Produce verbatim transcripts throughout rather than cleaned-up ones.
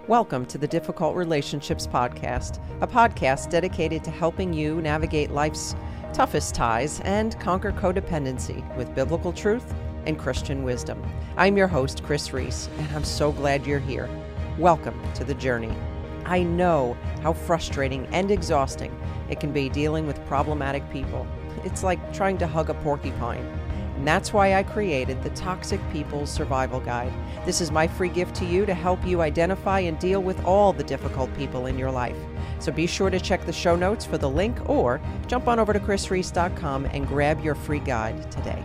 Welcome to the Difficult Relationships Podcast, a podcast dedicated to helping you navigate life's toughest ties and conquer codependency with biblical truth and Christian wisdom. I'm your host, Chris Reese, and I'm so glad you're here. Welcome to the journey. I know how frustrating and exhausting it can be dealing with problematic people. It's like trying to hug a porcupine. And that's why I created the Toxic People Survival Guide. This is my free gift to you to help you identify and deal with all the difficult people in your life. So be sure to check the show notes for the link or jump on over to chris reese dot com and grab your free guide today.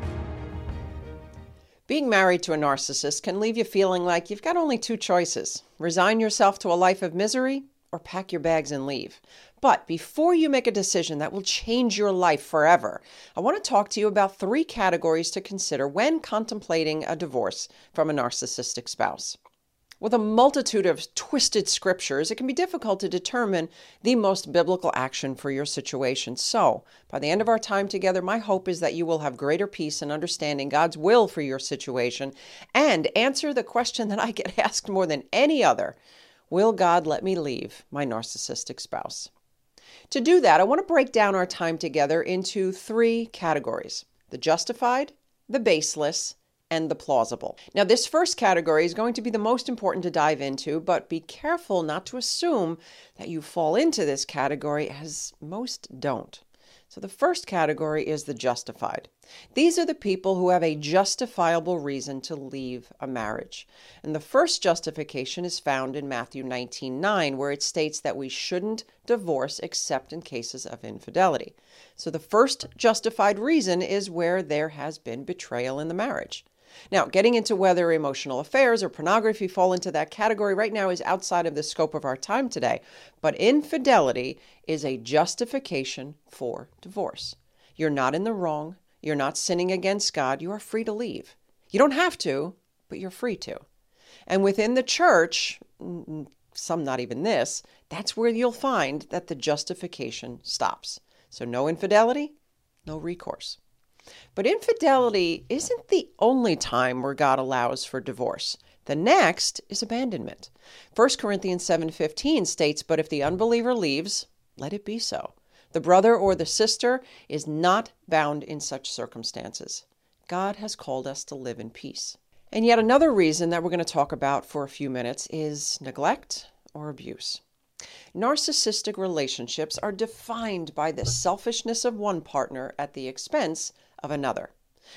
Being married to a narcissist can leave you feeling like you've got only two choices: resign yourself to a life of misery or pack your bags and leave. But before you make a decision that will change your life forever, I want to talk to you about three categories to consider when contemplating a divorce from a narcissistic spouse. With a multitude of twisted scriptures, it can be difficult to determine the most biblical action for your situation. So, by the end of our time together, my hope is that you will have greater peace and understanding God's will for your situation and answer the question that I get asked more than any other: will God let me leave my narcissistic spouse? To do that, I want to break down our time together into three categories: the justified, the baseless, and the plausible. Now, this first category is going to be the most important to dive into, but be careful not to assume that you fall into this category, as most don't. So the first category is the justified. These are the people who have a justifiable reason to leave a marriage. And the first justification is found in Matthew nineteen nine, where it states that we shouldn't divorce except in cases of infidelity. So the first justified reason is where there has been betrayal in the marriage. Now, getting into whether emotional affairs or pornography fall into that category right now is outside of the scope of our time today. But infidelity is a justification for divorce. You're not in the wrong. You're not sinning against God. You are free to leave. You don't have to, but you're free to. And within the church, some not even this, that's where you'll find that the justification stops. So no infidelity, no recourse. But infidelity isn't the only time where God allows for divorce. The next is abandonment. First Corinthians seven fifteen states, "But if the unbeliever leaves, let it be so. The brother or the sister is not bound in such circumstances. God has called us to live in peace." And yet another reason that we're going to talk about for a few minutes is neglect or abuse. Narcissistic relationships are defined by the selfishness of one partner at the expense of another.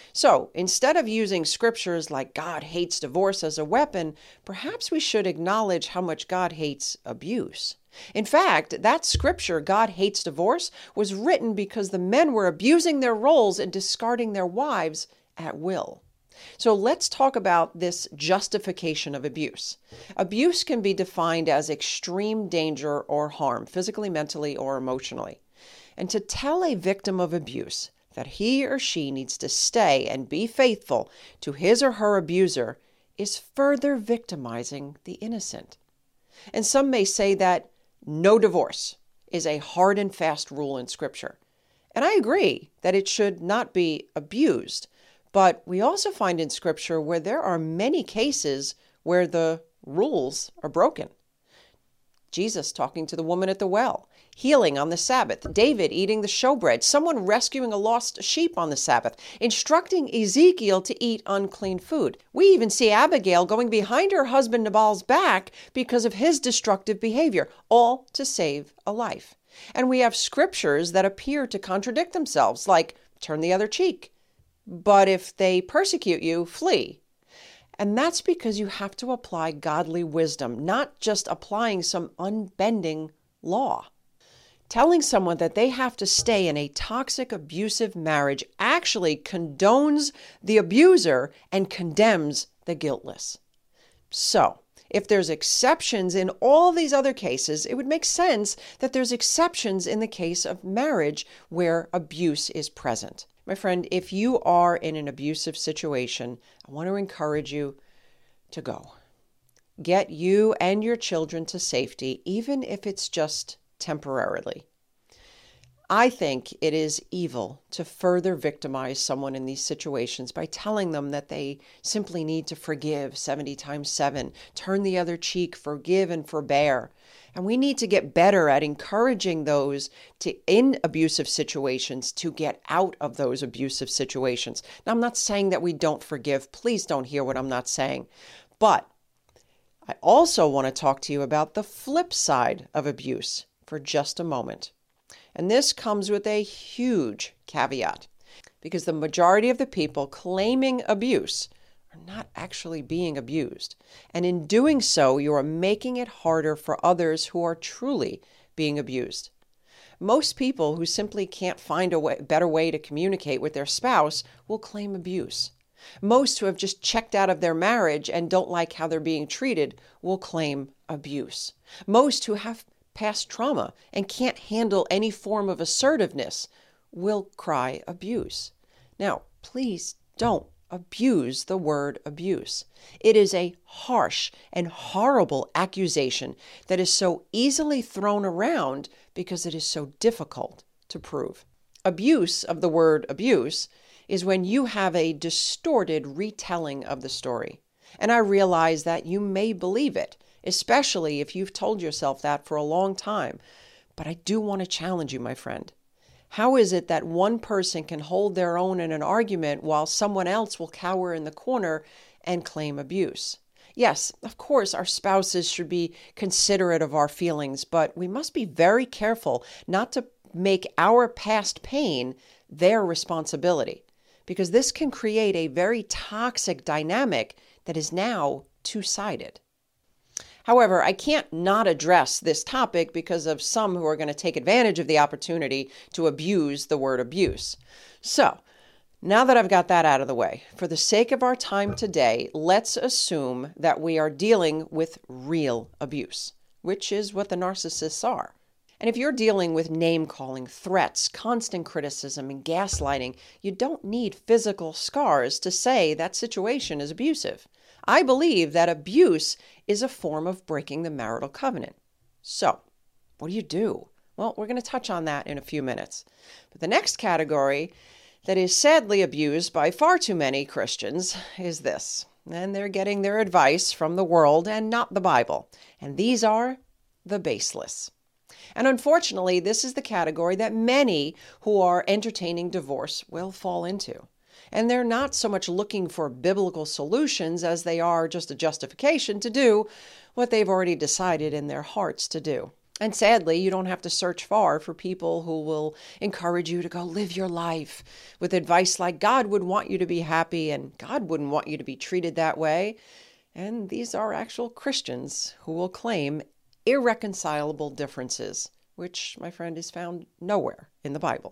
So instead of using scriptures like God hates divorce as a weapon, perhaps we should acknowledge how much God hates abuse. In fact, that scripture, God hates divorce, was written because the men were abusing their roles and discarding their wives at will. So let's talk about this justification of abuse. Abuse can be defined as extreme danger or harm, physically, mentally, or emotionally. And to tell a victim of abuse that he or she needs to stay and be faithful to his or her abuser is further victimizing the innocent. And some may say that no divorce is a hard and fast rule in Scripture. And I agree that it should not be abused. But we also find in Scripture where there are many cases where the rules are broken. Jesus talking to the woman at the well, healing on the Sabbath, David eating the showbread, someone rescuing a lost sheep on the Sabbath, instructing Ezekiel to eat unclean food. We even see Abigail going behind her husband Nabal's back because of his destructive behavior, all to save a life. And we have scriptures that appear to contradict themselves, like turn the other cheek. But if they persecute you, flee. And that's because you have to apply godly wisdom, not just applying some unbending law. Telling someone that they have to stay in a toxic, abusive marriage actually condones the abuser and condemns the guiltless. So, if there's exceptions in all these other cases, it would make sense that there's exceptions in the case of marriage where abuse is present. My friend, if you are in an abusive situation, I want to encourage you to go. Get you and your children to safety, even if it's just temporarily. I think it is evil to further victimize someone in these situations by telling them that they simply need to forgive seventy times seven, turn the other cheek, forgive and forbear. And we need to get better at encouraging those to, in abusive situations, to get out of those abusive situations. Now, I'm not saying that we don't forgive. Please don't hear what I'm not saying. But I also want to talk to you about the flip side of abuse for just a moment. And this comes with a huge caveat, because the majority of the people claiming abuse are not actually being abused. And in doing so, you are making it harder for others who are truly being abused. Most people who simply can't find a way, better way to communicate with their spouse will claim abuse. Most who have just checked out of their marriage and don't like how they're being treated will claim abuse. Most who have past trauma and can't handle any form of assertiveness will cry abuse. Now, please don't abuse the word abuse. It is a harsh and horrible accusation that is so easily thrown around because it is so difficult to prove. Abuse of the word abuse is when you have a distorted retelling of the story. And I realize that you may believe it, especially if you've told yourself that for a long time. But I do want to challenge you, my friend. How is it that one person can hold their own in an argument while someone else will cower in the corner and claim abuse? Yes, of course, our spouses should be considerate of our feelings, but we must be very careful not to make our past pain their responsibility, because this can create a very toxic dynamic that is now two-sided. However, I can't not address this topic because of some who are going to take advantage of the opportunity to abuse the word abuse. So, now that I've got that out of the way, for the sake of our time today, let's assume that we are dealing with real abuse, which is what the narcissists are. And if you're dealing with name-calling, threats, constant criticism, and gaslighting, you don't need physical scars to say that situation is abusive. I believe that abuse is a form of breaking the marital covenant. So, what do you do? Well, we're going to touch on that in a few minutes. But the next category that is sadly abused by far too many Christians is this. And they're getting their advice from the world and not the Bible. And these are the baseless. And unfortunately, this is the category that many who are entertaining divorce will fall into. And they're not so much looking for biblical solutions as they are just a justification to do what they've already decided in their hearts to do. And sadly, you don't have to search far for people who will encourage you to go live your life with advice like God would want you to be happy and God wouldn't want you to be treated that way. And these are actual Christians who will claim irreconcilable differences, which, my friend, is found nowhere in the Bible.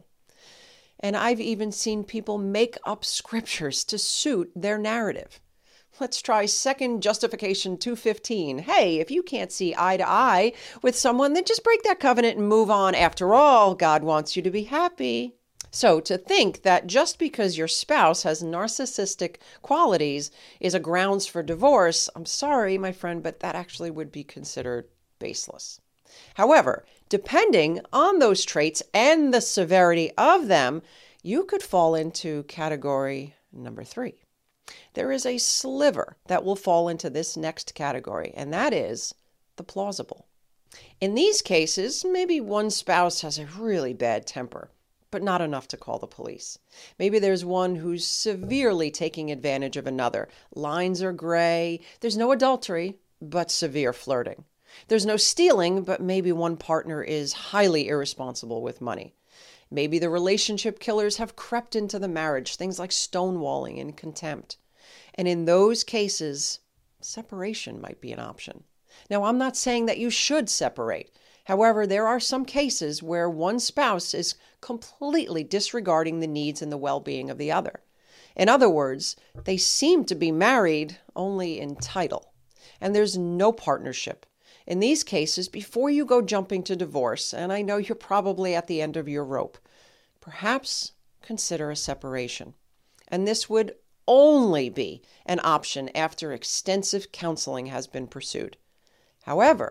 And I've even seen people make up scriptures to suit their narrative. Let's try Second Justification two fifteen. Hey, if you can't see eye to eye with someone, then just break that covenant and move on. After all, God wants you to be happy. So to think that just because your spouse has narcissistic qualities is a grounds for divorce, I'm sorry, my friend, but that actually would be considered baseless. However, depending on those traits and the severity of them, you could fall into category number three. There is a sliver that will fall into this next category, and that is the plausible. In these cases, maybe one spouse has a really bad temper, but not enough to call the police. Maybe there's one who's severely taking advantage of another. Lines are gray. There's no adultery, but severe flirting. There's no stealing, but maybe one partner is highly irresponsible with money. Maybe the relationship killers have crept into the marriage, things like stonewalling and contempt. And in those cases, separation might be an option. Now, I'm not saying that you should separate. However, there are some cases where one spouse is completely disregarding the needs and the well-being of the other. In other words, they seem to be married only in title, and there's no partnership. In these cases, before you go jumping to divorce, and I know you're probably at the end of your rope, perhaps consider a separation. And this would only be an option after extensive counseling has been pursued. However,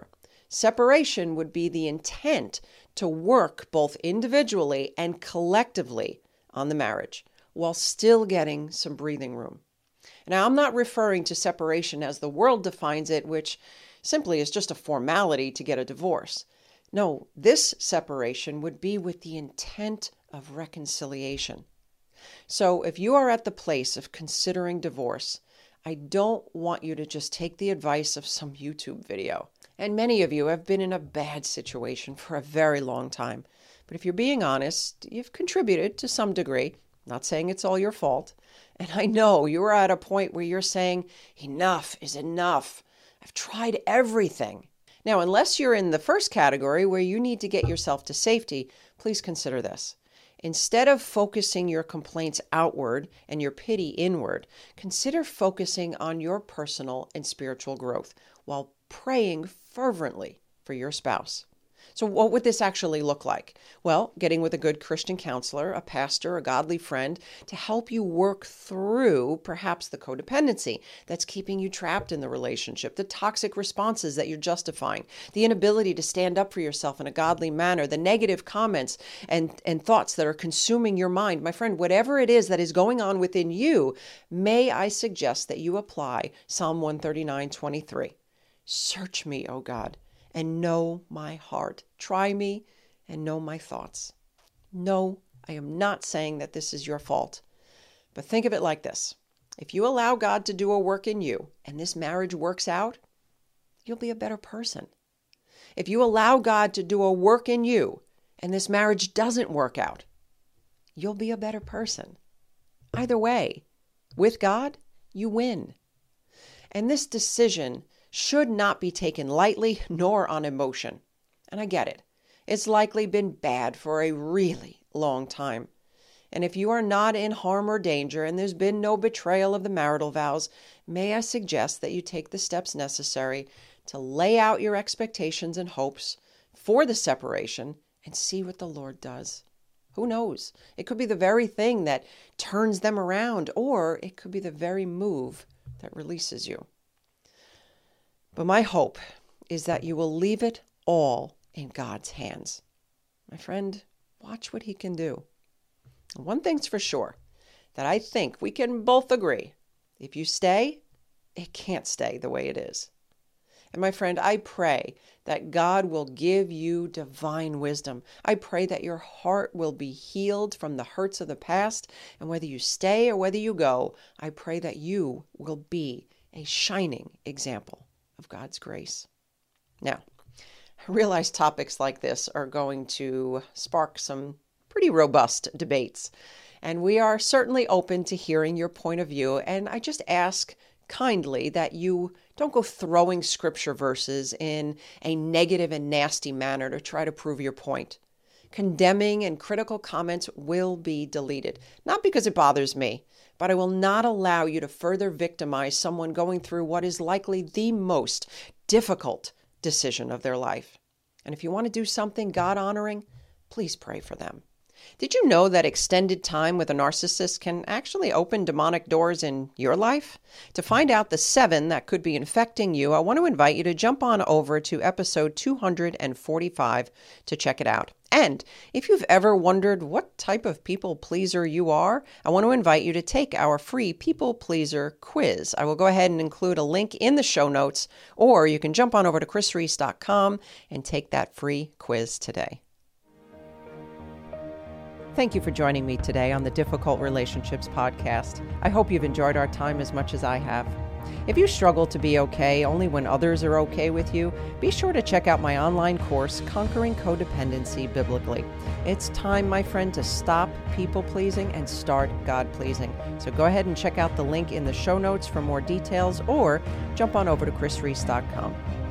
Separation would be the intent to work both individually and collectively on the marriage while still getting some breathing room. Now, I'm not referring to separation as the world defines it, which simply is just a formality to get a divorce. No, this separation would be with the intent of reconciliation. So if you are at the place of considering divorce, I don't want you to just take the advice of some YouTube video. And many of you have been in a bad situation for a very long time. But if you're being honest, you've contributed to some degree. Not saying it's all your fault. And I know you're at a point where you're saying, enough is enough. I've tried everything. Now, unless you're in the first category where you need to get yourself to safety, please consider this. Instead of focusing your complaints outward and your pity inward, consider focusing on your personal and spiritual growth while praying fervently for your spouse. So what would this actually look like? Well, getting with a good Christian counselor, a pastor, a godly friend to help you work through perhaps the codependency that's keeping you trapped in the relationship, the toxic responses that you're justifying, the inability to stand up for yourself in a godly manner, the negative comments and, and thoughts that are consuming your mind. My friend, whatever it is that is going on within you, may I suggest that you apply Psalm one thirty-nine twenty-three. Search me, O God, and know my heart. Try me and know my thoughts. No, I am not saying that this is your fault. But think of it like this. If you allow God to do a work in you and this marriage works out, you'll be a better person. If you allow God to do a work in you and this marriage doesn't work out, you'll be a better person. Either way, with God, you win. And this decision should not be taken lightly nor on emotion. And I get it. It's likely been bad for a really long time. And if you are not in harm or danger and there's been no betrayal of the marital vows, may I suggest that you take the steps necessary to lay out your expectations and hopes for the separation and see what the Lord does. Who knows? It could be the very thing that turns them around, or it could be the very move that releases you. But my hope is that you will leave it all in God's hands. My friend, watch what he can do. One thing's for sure, that I think we can both agree. If you stay, it can't stay the way it is. And my friend, I pray that God will give you divine wisdom. I pray that your heart will be healed from the hurts of the past. And whether you stay or whether you go, I pray that you will be a shining example of God's grace. Now, I realize topics like this are going to spark some pretty robust debates, and we are certainly open to hearing your point of view, and I just ask kindly that you don't go throwing scripture verses in a negative and nasty manner to try to prove your point. Condemning and critical comments will be deleted, not because it bothers me, but I will not allow you to further victimize someone going through what is likely the most difficult decision of their life. And if you want to do something God-honoring, please pray for them. Did you know that extended time with a narcissist can actually open demonic doors in your life? To find out the seven that could be infecting you, I want to invite you to jump on over to episode two hundred forty-five to check it out. And if you've ever wondered what type of people pleaser you are, I want to invite you to take our free people pleaser quiz. I will go ahead and include a link in the show notes, or you can jump on over to chris reese dot com and take that free quiz today. Thank you for joining me today on the Difficult Relationships podcast. I hope you've enjoyed our time as much as I have. If you struggle to be okay only when others are okay with you, be sure to check out my online course, Conquering Codependency Biblically. It's time, my friend, to stop people-pleasing and start God-pleasing. So go ahead and check out the link in the show notes for more details, or jump on over to chris reese dot com.